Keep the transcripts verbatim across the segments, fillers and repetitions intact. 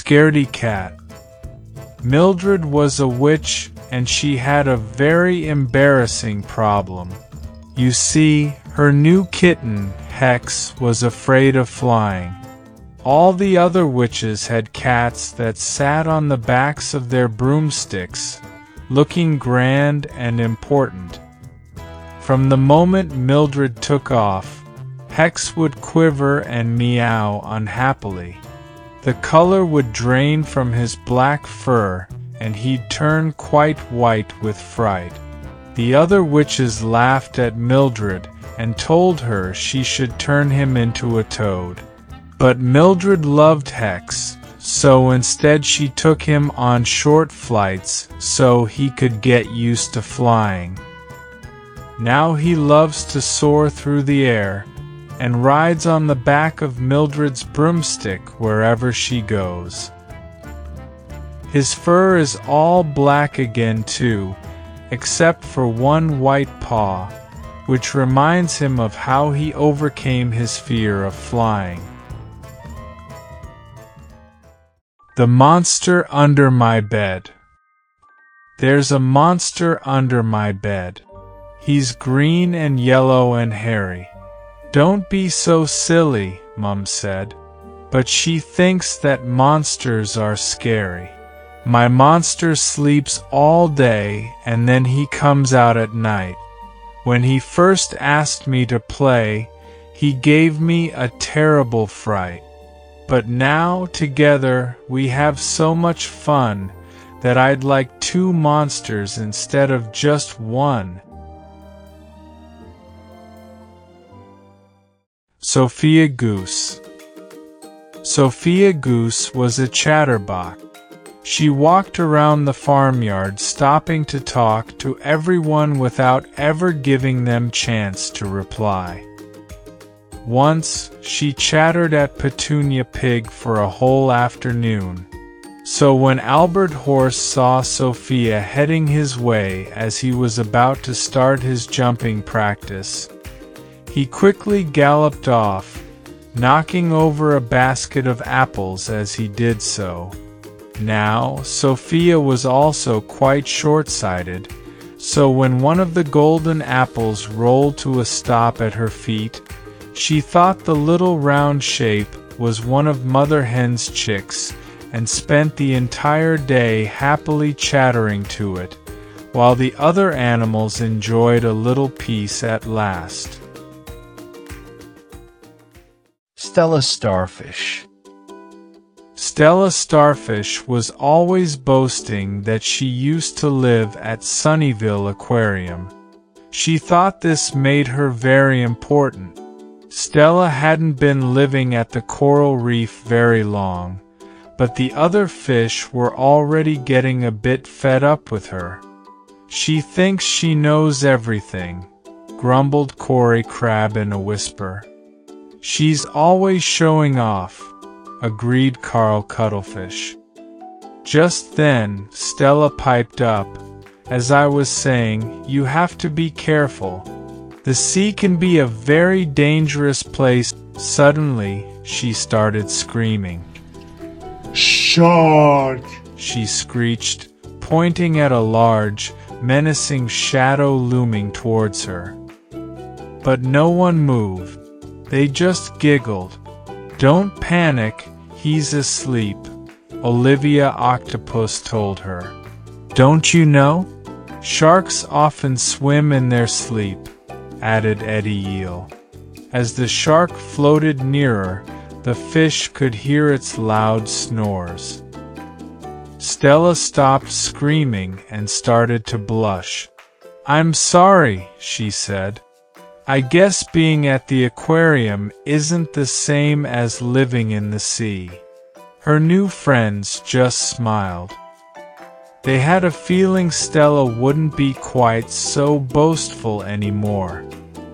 Scaredy cat. Mildred was a witch, and she had a very embarrassing problem. You see, her new kitten, Hex, was afraid of flying. All the other witches had cats that sat on the backs of their broomsticks, looking grand and important. From the moment Mildred took off, Hex would quiver and meow unhappily. The color would drain from his black fur, and he'd turn quite white with fright. The other witches laughed at Mildred and told her she should turn him into a toad. But Mildred loved Hex, so instead she took him on short flights so he could get used to flying. Now he loves to soar through the air, and rides on the back of Mildred's broomstick wherever she goes. His fur is all black again too, except for one white paw, which reminds him of how he overcame his fear of flying. The Monster Under My Bed. There's a monster under my bed. He's green and yellow and hairy. Don't be so silly, Mum said. But she thinks that monsters are scary. My monster sleeps all day and then he comes out at night. When he first asked me to play, he gave me a terrible fright. But now, together, we have so much fun that I'd like two monsters instead of just one. Sophia Goose. Sophia Goose was a chatterbox. She walked around the farmyard stopping to talk to everyone without ever giving them chance to reply. Once, she chattered at Petunia Pig for a whole afternoon. So when Albert Horse saw Sophia heading his way as he was about to start his jumping practice, he quickly galloped off, knocking over a basket of apples as he did so. Now, Sophia was also quite short-sighted, so when one of the golden apples rolled to a stop at her feet, she thought the little round shape was one of Mother Hen's chicks and spent the entire day happily chattering to it, while the other animals enjoyed a little peace at last. Stella Starfish. Stella Starfish was always boasting that she used to live at Sunnyvale Aquarium. She thought this made her very important. Stella hadn't been living at the coral reef very long, but the other fish were already getting a bit fed up with her. She thinks she knows everything, grumbled Cory Crab in a whisper. She's always showing off, agreed Carl Cuttlefish. Just then, Stella piped up. As I was saying, you have to be careful. The sea can be a very dangerous place. Suddenly, she started screaming. Shark! She screeched, pointing at a large, menacing shadow looming towards her. But no one moved. They just giggled. Don't panic, he's asleep, Olivia Octopus told her. Don't you know? Sharks often swim in their sleep, added Eddie Eel. As the shark floated nearer, the fish could hear its loud snores. Stella stopped screaming and started to blush. I'm sorry, she said. I guess being at the aquarium isn't the same as living in the sea. Her new friends just smiled. They had a feeling Stella wouldn't be quite so boastful anymore.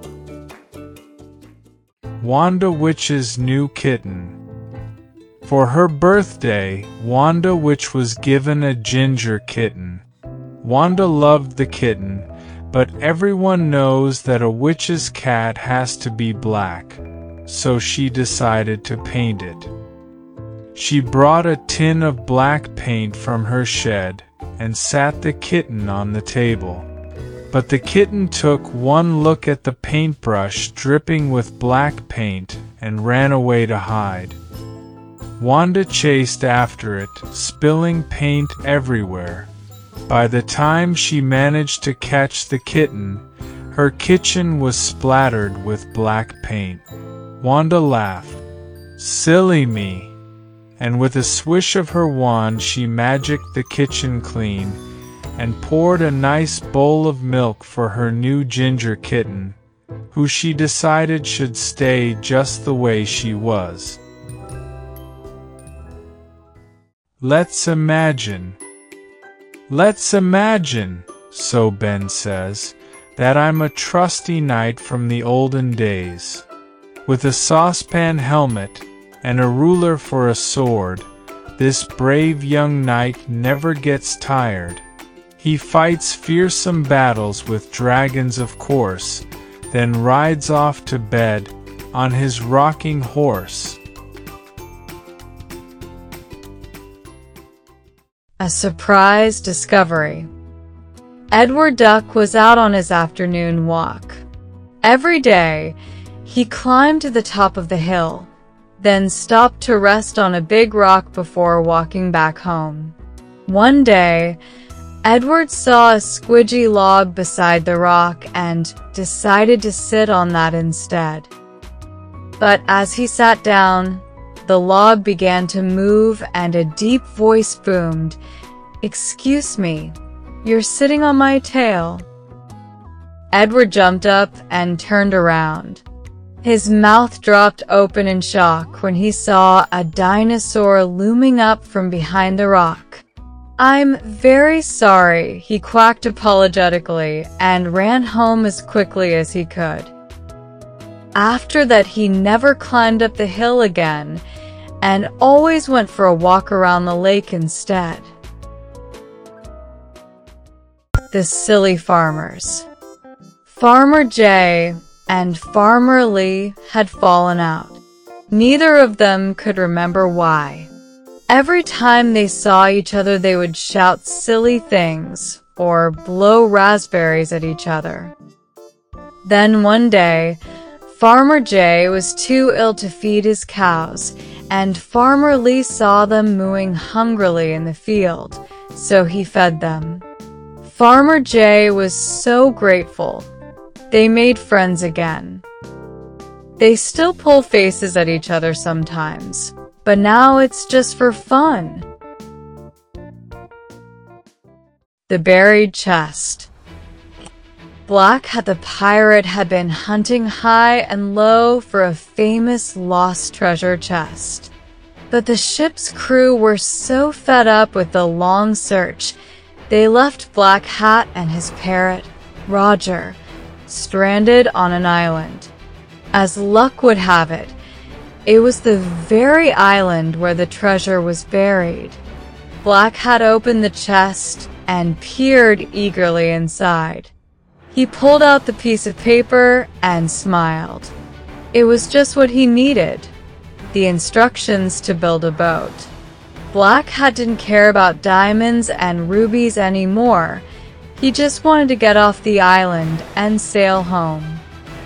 Wanda Witch's new kitten. For her birthday, Wanda Witch was given a ginger kitten. Wanda loved the kitten, but everyone knows that a witch's cat has to be black, so she decided to paint it. She brought a tin of black paint from her shed and sat the kitten on the table. But the kitten took one look at the paintbrush dripping with black paint and ran away to hide. Wanda chased after it, spilling paint everywhere. By the time she managed to catch the kitten, her kitchen was splattered with black paint. Wanda laughed. "Silly me." And with a swish of her wand she magicked the kitchen clean and poured a nice bowl of milk for her new ginger kitten, who she decided should stay just the way she was. Let's imagine. Let's imagine, so Ben says, that I'm a trusty knight from the olden days. With a saucepan helmet and a ruler for a sword, this brave young knight never gets tired. He fights fearsome battles with dragons, of course, then rides off to bed on his rocking horse. A surprise discovery. Edward Duck was out on his afternoon walk. Every day, he climbed to the top of the hill, then stopped to rest on a big rock before walking back home. One day, Edward saw a squidgy log beside the rock and decided to sit on that instead. But as he sat down, the log began to move and a deep voice boomed, "Excuse me, you're sitting on my tail." Edward jumped up and turned around. His mouth dropped open in shock when he saw a dinosaur looming up from behind the rock. "I'm very sorry," he quacked apologetically and ran home as quickly as he could. After that, he never climbed up the hill again and always went for a walk around the lake instead. The Silly Farmers. Farmer Jay and Farmer Lee had fallen out. Neither of them could remember why. Every time they saw each other, they would shout silly things or blow raspberries at each other. Then one day, Farmer Jay was too ill to feed his cows, and Farmer Lee saw them mooing hungrily in the field, so he fed them. Farmer Jay was so grateful. They made friends again. They still pull faces at each other sometimes, but now it's just for fun. The Buried Chest. Black Hat the pirate had been hunting high and low for a famous lost treasure chest. But the ship's crew were so fed up with the long search, they left Black Hat and his parrot, Roger, stranded on an island. As luck would have it, it was the very island where the treasure was buried. Black Hat opened the chest and peered eagerly inside. He pulled out the piece of paper and smiled. It was just what he needed: the instructions to build a boat. Black Hat didn't care about diamonds and rubies anymore. He just wanted to get off the island and sail home.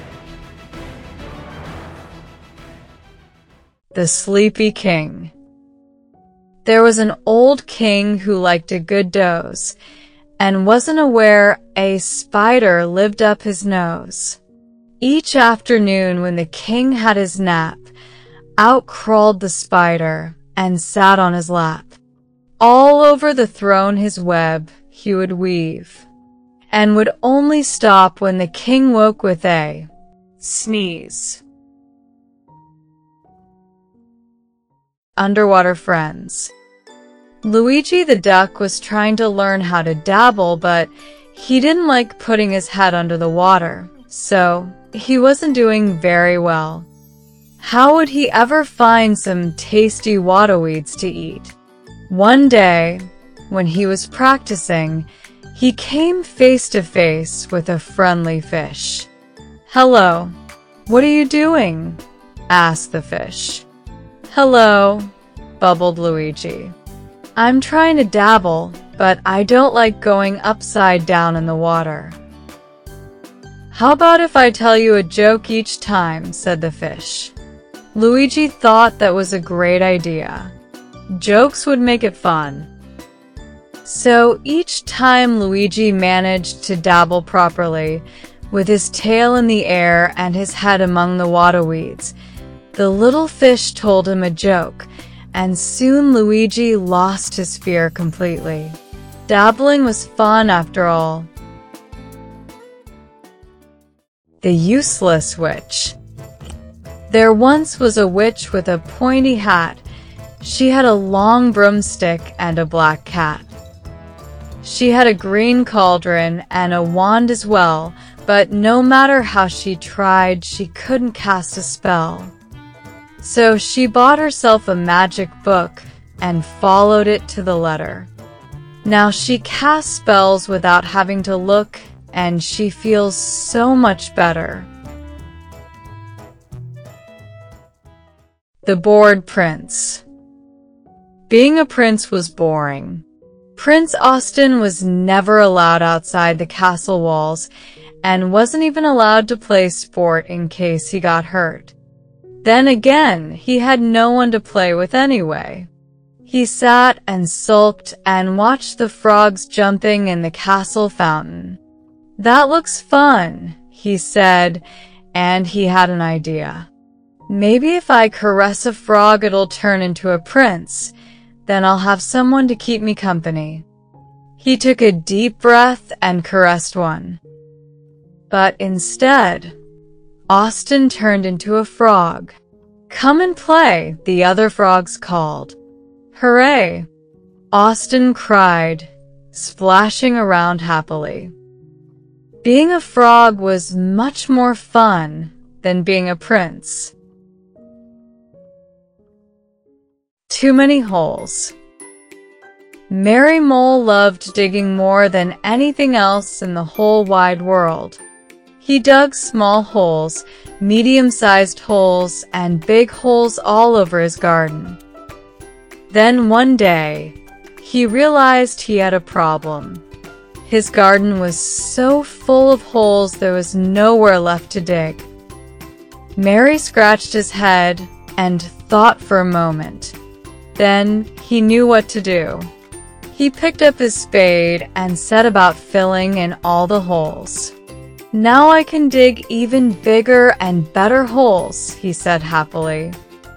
The Sleepy King. There was an old king who liked a good doze, and wasn't aware a spider lived up his nose. Each afternoon when the king had his nap, out crawled the spider and sat on his lap. All over the throne his web he would weave, and would only stop when the king woke with a sneeze. Underwater Friends. Luigi the duck was trying to learn how to dabble, but he didn't like putting his head under the water, so he wasn't doing very well. How would he ever find some tasty waterweeds to eat? One day, when he was practicing, he came face to face with a friendly fish. "Hello, what are you doing?" asked the fish. "Hello," bubbled Luigi. "I'm trying to dabble, but I don't like going upside down in the water." "How about if I tell you a joke each time?" said the fish. Luigi thought that was a great idea. Jokes would make it fun. So each time Luigi managed to dabble properly, with his tail in the air and his head among the water weeds, the little fish told him a joke, and soon Luigi lost his fear completely. Dabbling was fun after all. The Useless Witch. There once was a witch with a pointy hat. She had a long broomstick and a black cat. She had a green cauldron and a wand as well, but no matter how she tried, she couldn't cast a spell. So she bought herself a magic book and followed it to the letter. Now she casts spells without having to look, and she feels so much better. The Bored Prince. Being a prince was boring. Prince Austin was never allowed outside the castle walls, and wasn't even allowed to play sport in case he got hurt. Then again, he had no one to play with anyway. He sat and sulked and watched the frogs jumping in the castle fountain. "That looks fun," he said, and he had an idea. "Maybe if I caress a frog it'll turn into a prince. Then I'll have someone to keep me company." He took a deep breath and caressed one. But instead, Austin turned into a frog. "Come and play," the other frogs called. "Hooray!" Austin cried, splashing around happily. Being a frog was much more fun than being a prince. Too many holes. Mary Mole loved digging more than anything else in the whole wide world. He dug small holes, medium-sized holes, and big holes all over his garden. Then one day, he realized he had a problem. His garden was so full of holes there was nowhere left to dig. Mary scratched his head and thought for a moment. Then he knew what to do. He picked up his spade and set about filling in all the holes. "Now I can dig even bigger and better holes," he said happily.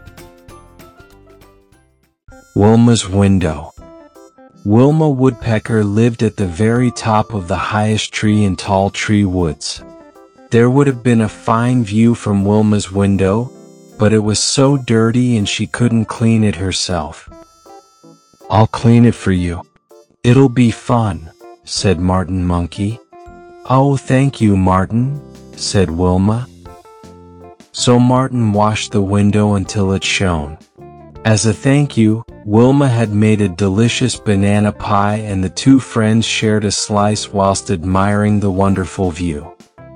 Wilma's window. Wilma Woodpecker lived at the very top of the highest tree in Tall Tree Woods. There would have been a fine view from Wilma's window, but it was so dirty and she couldn't clean it herself. "I'll clean it for you. It'll be fun," said Martin Monkey. "Oh, thank you, Martin," said Wilma. So Martin washed the window until it shone. As a thank you, Wilma had made a delicious banana pie and the two friends shared a slice whilst admiring the wonderful view.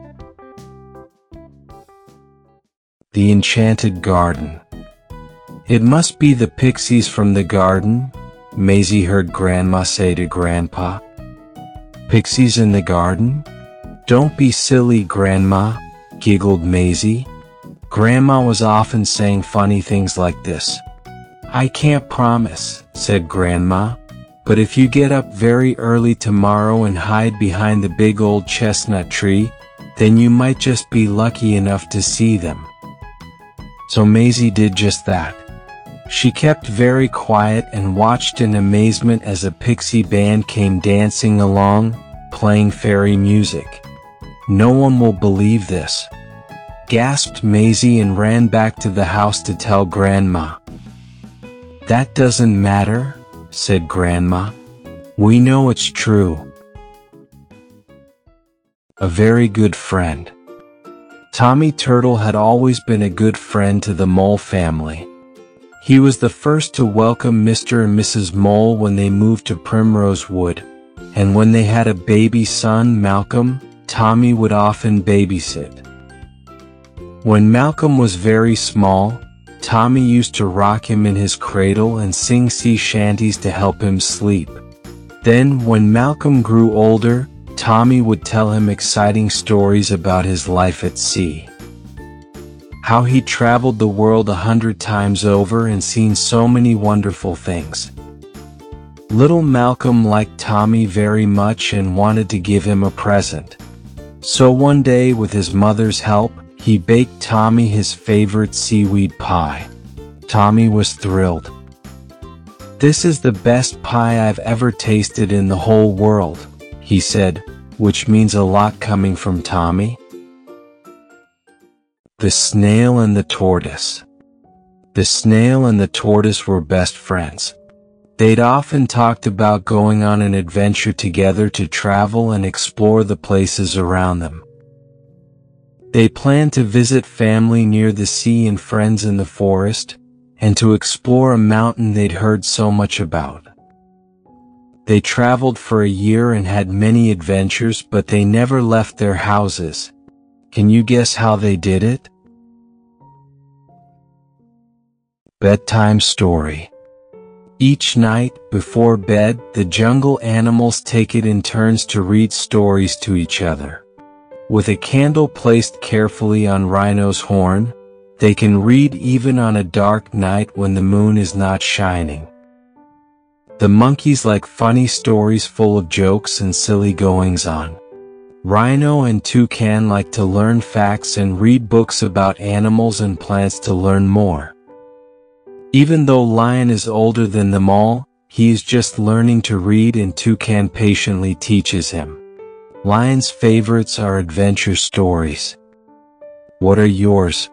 The Enchanted Garden. "It must be the pixies from the garden," Maisie heard Grandma say to Grandpa. "Pixies in the garden? Don't be silly, Grandma," giggled Maisie. Grandma was often saying funny things like this. "I can't promise," said Grandma, "but if you get up very early tomorrow and hide behind the big old chestnut tree, then you might just be lucky enough to see them." So Maisie did just that. She kept very quiet and watched in amazement as a pixie band came dancing along, playing fairy music. "No one will believe this," gasped Maisie and ran back to the house to tell Grandma. "That doesn't matter," said Grandma. "We know it's true." A very good friend. Tommy Turtle had always been a good friend to the Mole family. He was the first to welcome Mister and Missus Mole when they moved to Primrose Wood, and when they had a baby son, Malcolm, Tommy would often babysit. When Malcolm was very small, Tommy used to rock him in his cradle and sing sea shanties to help him sleep. Then, when Malcolm grew older, Tommy would tell him exciting stories about his life at sea. How he traveled the world a hundred times over and seen so many wonderful things. Little Malcolm liked Tommy very much and wanted to give him a present. So one day, with his mother's help, he baked Tommy his favorite seaweed pie. Tommy was thrilled. "This is the best pie I've ever tasted in the whole world," he said, which means a lot coming from Tommy. The Snail and the Tortoise. The snail and the tortoise were best friends. They'd often talked about going on an adventure together to travel and explore the places around them. They planned to visit family near the sea and friends in the forest, and to explore a mountain they'd heard so much about. They traveled for a year and had many adventures, but they never left their houses. Can you guess how they did it? Bedtime story. Each night, before bed, the jungle animals take it in turns to read stories to each other. With a candle placed carefully on Rhino's horn, they can read even on a dark night when the moon is not shining. The monkeys like funny stories full of jokes and silly goings-on. Rhino and Toucan like to learn facts and read books about animals and plants to learn more. Even though Lion is older than them all, he is just learning to read and Toucan patiently teaches him. Lion's favorites are adventure stories. What are yours?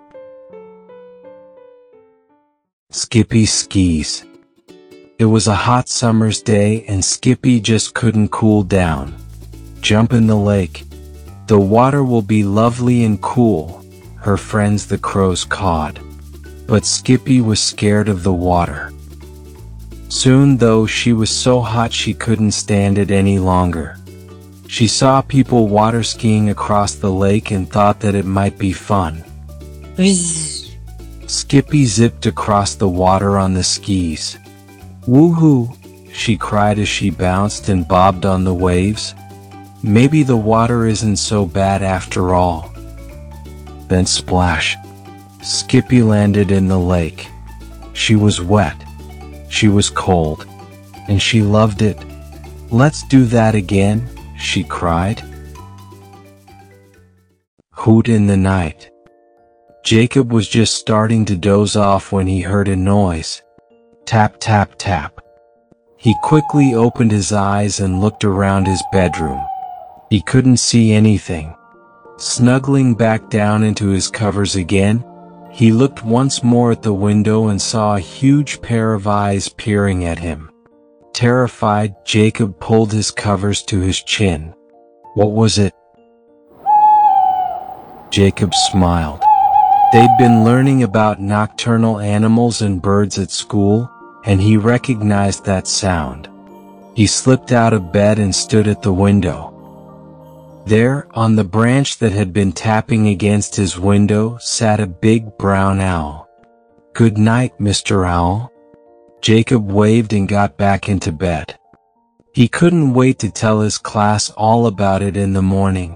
Skippy skis. It was a hot summer's day and Skippy just couldn't cool down. Jump in the lake. The water will be lovely and cool, her friends the crows cawed. But Skippy was scared of the water. Soon, though, she was so hot she couldn't stand it any longer. She saw people water skiing across the lake and thought that it might be fun. Whiz. Skippy zipped across the water on the skis. "Woohoo!" she cried as she bounced and bobbed on the waves. Maybe the water isn't so bad after all. Then splash! Skippy landed in the lake. She was wet. She was cold. And she loved it. "Let's do that again," she cried. Hoot in the night. Jacob was just starting to doze off when he heard a noise. Tap, tap, tap. He quickly opened his eyes and looked around his bedroom. He couldn't see anything. Snuggling back down into his covers again, he looked once more at the window and saw a huge pair of eyes peering at him. Terrified, Jacob pulled his covers to his chin. What was it? Jacob smiled. They'd been learning about nocturnal animals and birds at school, and he recognized that sound. He slipped out of bed and stood at the window. There, on the branch that had been tapping against his window, sat a big brown owl. "Good night, Mister Owl." Jacob waved and got back into bed. He couldn't wait to tell his class all about it in the morning.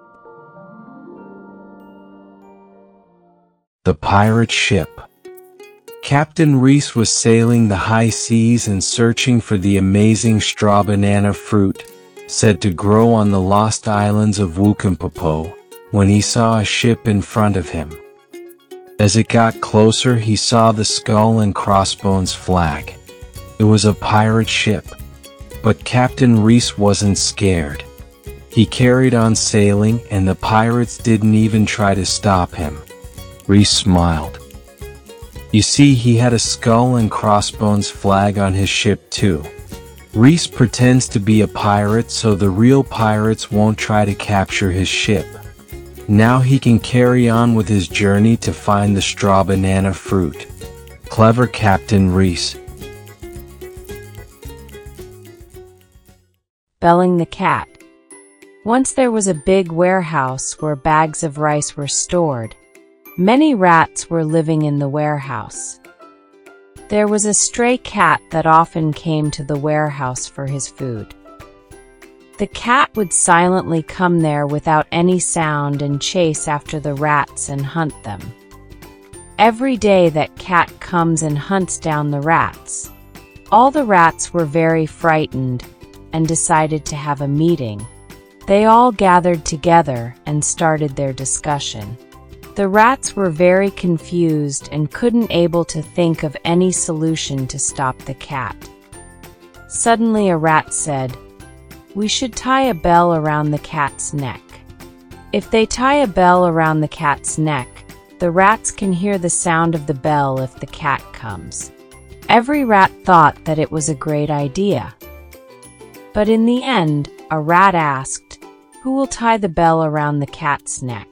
The Pirate Ship. Captain Reese was sailing the high seas and searching for the amazing straw banana fruit, said to grow on the lost islands of Wukumpopo, when he saw a ship in front of him. As it got closer, he saw the skull and crossbones flag. It was a pirate ship. But Captain Reese wasn't scared. He carried on sailing, and the pirates didn't even try to stop him. Reese smiled. You see, he had a skull and crossbones flag on his ship too. Reese pretends to be a pirate so the real pirates won't try to capture his ship. Now he can carry on with his journey to find the straw banana fruit. Clever Captain Reese. Belling the Cat. Once there was a big warehouse where bags of rice were stored. Many rats were living in the warehouse. There was a stray cat that often came to the warehouse for his food. The cat would silently come there without any sound and chase after the rats and hunt them. Every day that cat comes and hunts down the rats. All the rats were very frightened and decided to have a meeting. They all gathered together and started their discussion. The rats were very confused and couldn't able to think of any solution to stop the cat. Suddenly a rat said, "We should tie a bell around the cat's neck. If they tie a bell around the cat's neck, the rats can hear the sound of the bell if the cat comes." Every rat thought that it was a great idea. But in the end, a rat asked, "Who will tie the bell around the cat's neck?"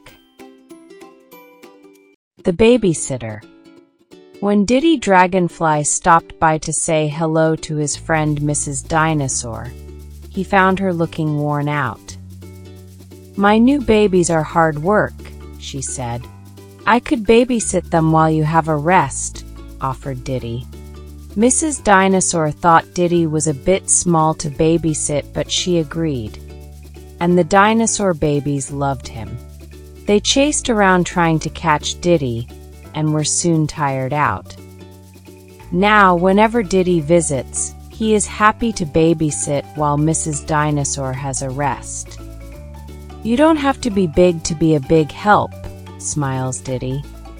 The babysitter. When Diddy Dragonfly stopped by to say hello to his friend Missus Dinosaur, he found her looking worn out. "My new babies are hard work," she said. "I could babysit them while you have a rest," offered Diddy. Missus Dinosaur thought Diddy was a bit small to babysit, but she agreed. And the dinosaur babies loved him. They chased around trying to catch Diddy, and were soon tired out. Now, whenever Diddy visits, he is happy to babysit while Missus Dinosaur has a rest. "You don't have to be big to be a big help," smiles Diddy.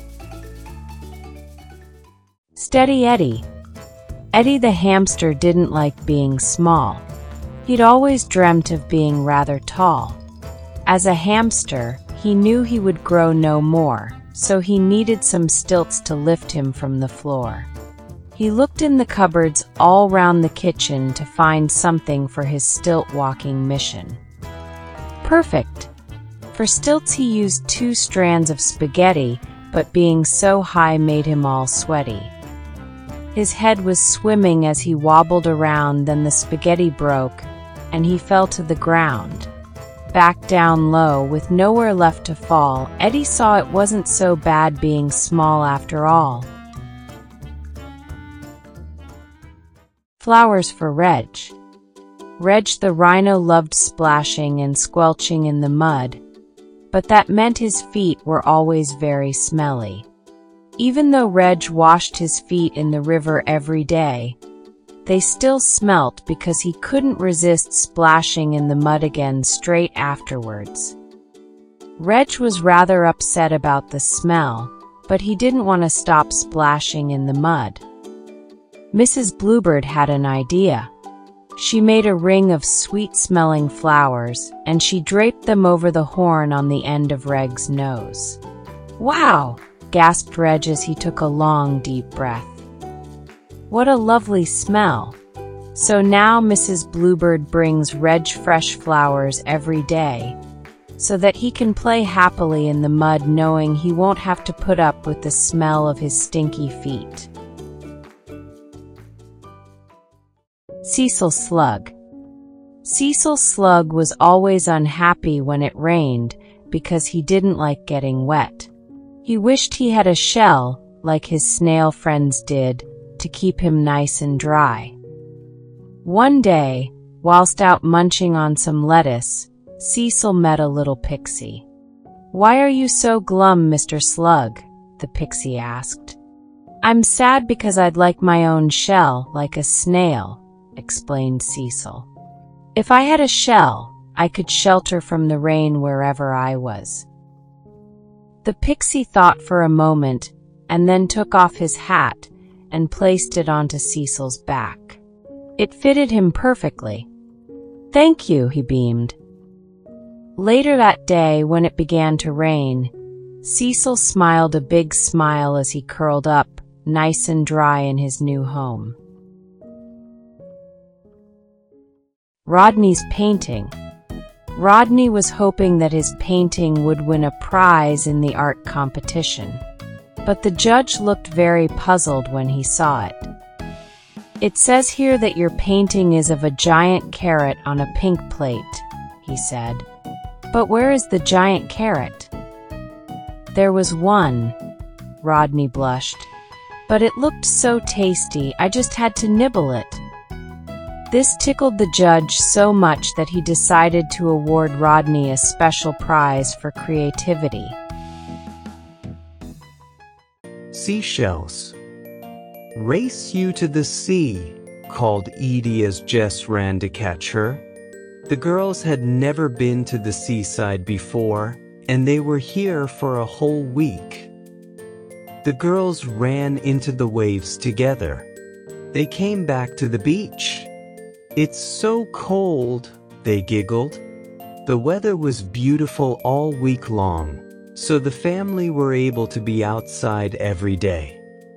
Steady Eddie. Eddie the hamster didn't like being small. He'd always dreamt of being rather tall. As a hamster, he knew he would grow no more, so he needed some stilts to lift him from the floor. He looked in the cupboards all round the kitchen to find something for his stilt-walking mission. Perfect! For stilts he used two strands of spaghetti, but being so high made him all sweaty. His head was swimming as he wobbled around, then the spaghetti broke, and he fell to the ground. Back down low, with nowhere left to fall, Eddie saw it wasn't so bad being small after all. Flowers for Reg. Reg the rhino loved splashing and squelching in the mud, but that meant his feet were always very smelly. Even though Reg washed his feet in the river every day, they still smelt because he couldn't resist splashing in the mud again straight afterwards. Reg was rather upset about the smell, but he didn't want to stop splashing in the mud. Missus Bluebird had an idea. She made a ring of sweet-smelling flowers, and she draped them over the horn on the end of Reg's nose. "Wow!" gasped Reg as he took a long, deep breath. "What a lovely smell." So now Missus Bluebird brings Reg fresh flowers every day, so that he can play happily in the mud knowing he won't have to put up with the smell of his stinky feet. Cecil Slug. Cecil Slug was always unhappy when it rained because he didn't like getting wet. He wished he had a shell, like his snail friends did, to keep him nice and dry. One day, whilst out munching on some lettuce, Cecil met a little pixie. "Why are you so glum, Mister Slug?" the pixie asked. "I'm sad because I'd like my own shell, like a snail," explained Cecil. "If I had a shell, I could shelter from the rain wherever I was." The pixie thought for a moment, and then took off his hat and placed it onto Cecil's back. It fitted him perfectly. "Thank you," he beamed. Later that day, when it began to rain, Cecil smiled a big smile as he curled up, nice and dry in his new home. Rodney's painting. Rodney was hoping that his painting would win a prize in the art competition, but the judge looked very puzzled when he saw it. "It says here that your painting is of a giant carrot on a pink plate," he said. "But where is the giant carrot?" There was one. Rodney blushed. But it looked so tasty, I just had to nibble it. This tickled the judge so much that he decided to award Rodney a special prize for creativity. Seashells. "Race you to the sea," called Edie as Jess ran to catch her. The girls had never been to the seaside before, and they were here for a whole week. The girls ran into the waves together. They came back to the beach. "It's so cold," they giggled. The weather was beautiful all week long, so the family were able to be outside every day.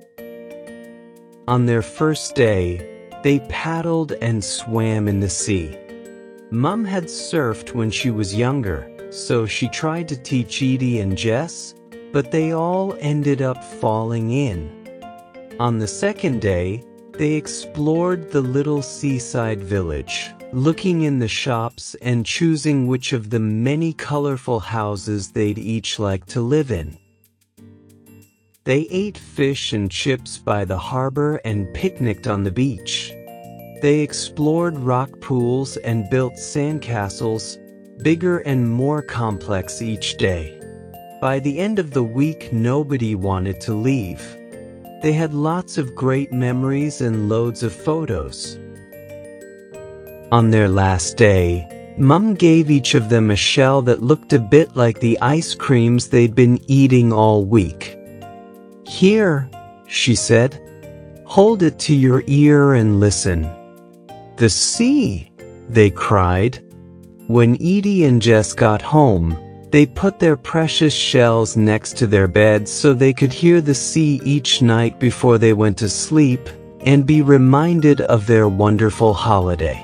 On their first day, they paddled and swam in the sea. Mom had surfed when she was younger, so she tried to teach Edie and Jess, but they all ended up falling in. On the second day, they explored the little seaside village, looking in the shops and choosing which of the many colorful houses they'd each like to live in. They ate fish and chips by the harbor and picnicked on the beach. They explored rock pools and built sandcastles, bigger and more complex each day. By the end of the week, nobody wanted to leave. They had lots of great memories and loads of photos. On their last day, Mom gave each of them a shell that looked a bit like the ice creams they'd been eating all week. "Here," she said. "Hold it to your ear and listen." "The sea!" they cried. When Edie and Jess got home, they put their precious shells next to their beds so they could hear the sea each night before they went to sleep and be reminded of their wonderful holiday.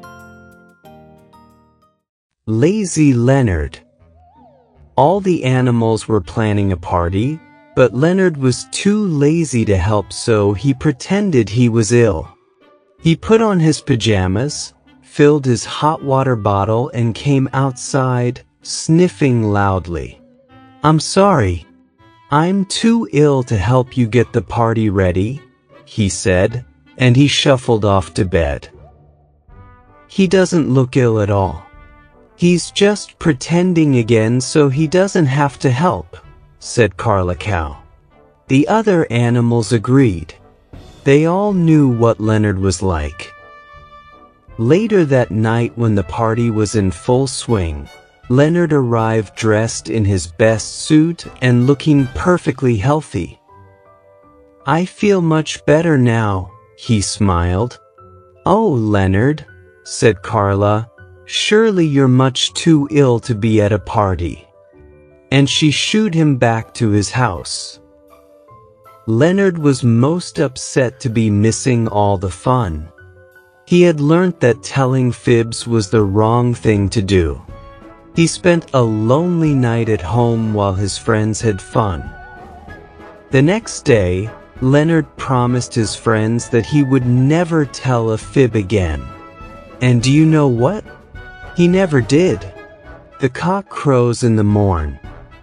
Lazy Leonard. All the animals were planning a party, but Leonard was too lazy to help, so he pretended he was ill. He put on his pajamas, filled his hot water bottle, and came outside, sniffing loudly. "I'm sorry. I'm too ill to help you get the party ready," he said, and he shuffled off to bed. "He doesn't look ill at all. He's just pretending again so he doesn't have to help," said Carla Cow. The other animals agreed. They all knew what Leonard was like. Later that night, when the party was in full swing, Leonard arrived dressed in his best suit and looking perfectly healthy. "I feel much better now," he smiled. "Oh, Leonard," said Carla, "surely you're much too ill to be at a party." And she shooed him back to his house. Leonard was most upset to be missing all the fun. He had learnt that telling fibs was the wrong thing to do. He spent a lonely night at home while his friends had fun. The next day, Leonard promised his friends that he would never tell a fib again. And do you know what? He never did. The cock crows in the morn.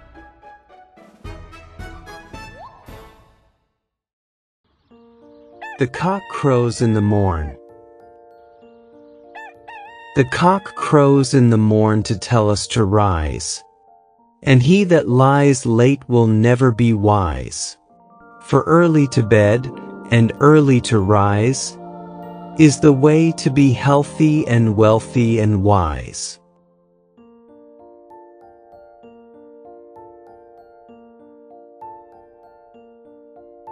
The cock crows in the morn. The cock crows in the morn to tell us to rise, and he that lies late will never be wise. For early to bed and early to rise is the way to be healthy and wealthy and wise.